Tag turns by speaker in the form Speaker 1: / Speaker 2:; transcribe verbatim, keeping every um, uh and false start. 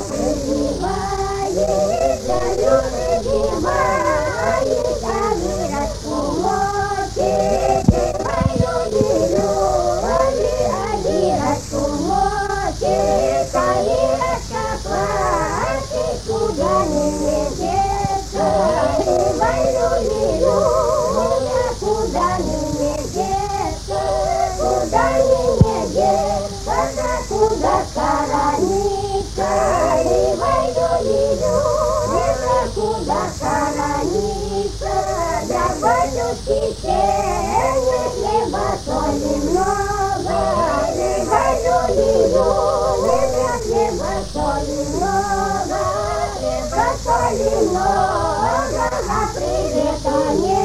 Speaker 1: Любимая, люблю, любимая, камера кумоти, мою любовь, камера кумоти, камера плачет, куда не деться, мою любовь, куда не деться, куда не деться, куда хорониться, мою любовь, куда хорониться, я боюсь течения, небо соли много, мою любовь, небо соли много, небо соли много, а привета нет.